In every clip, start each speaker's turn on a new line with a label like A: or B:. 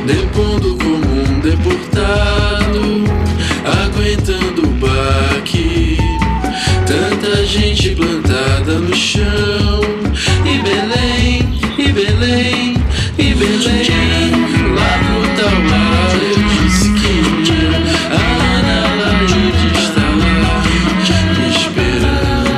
A: depondo como um deportado, aguentando o baque. Tanta gente plantada no chão. E Belém, e Belém, e Belém. Lá pro tal lado eu disse que ia. A Ana Laíde está lá me esperando.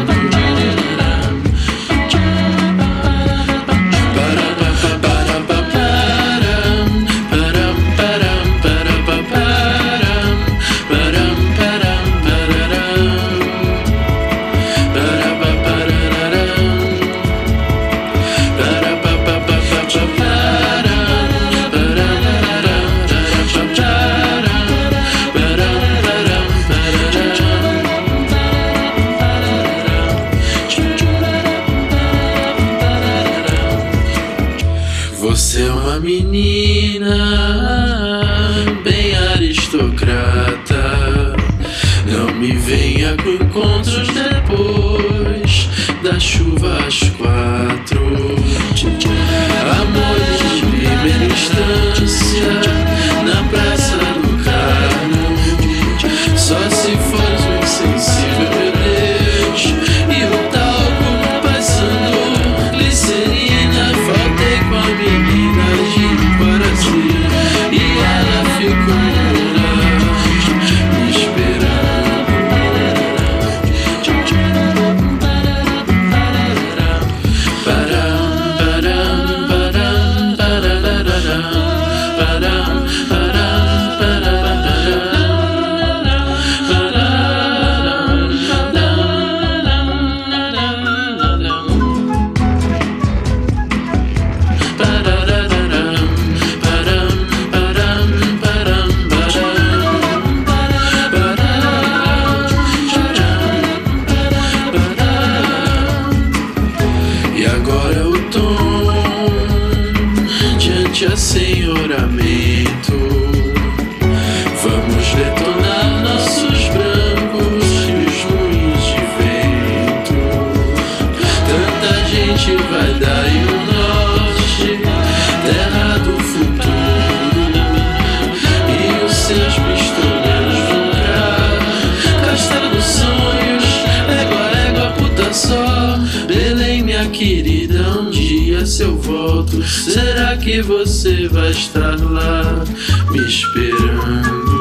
A: Você é uma menina bem aristocrata. Não me venha com encontros depois da chuva às 4. Amores de primeira instância na Praça do Carmo. Só se fores um insensível, meu Deus. E o talco passando glicerina. Faltei com a menina de Guaraci e ela ficou me esperando. E agora o tom diante assenhoramento. Vamos detonar nossos brancos e os moinhos de vento. Tanta gente vai dar e o norte, terra do futuro. E os seus pistoleiros vão pra Castelo dos Sonhos. Égua, puta só. Belém, minha querida, um dia se eu volto, será que você vai estar lá me esperando?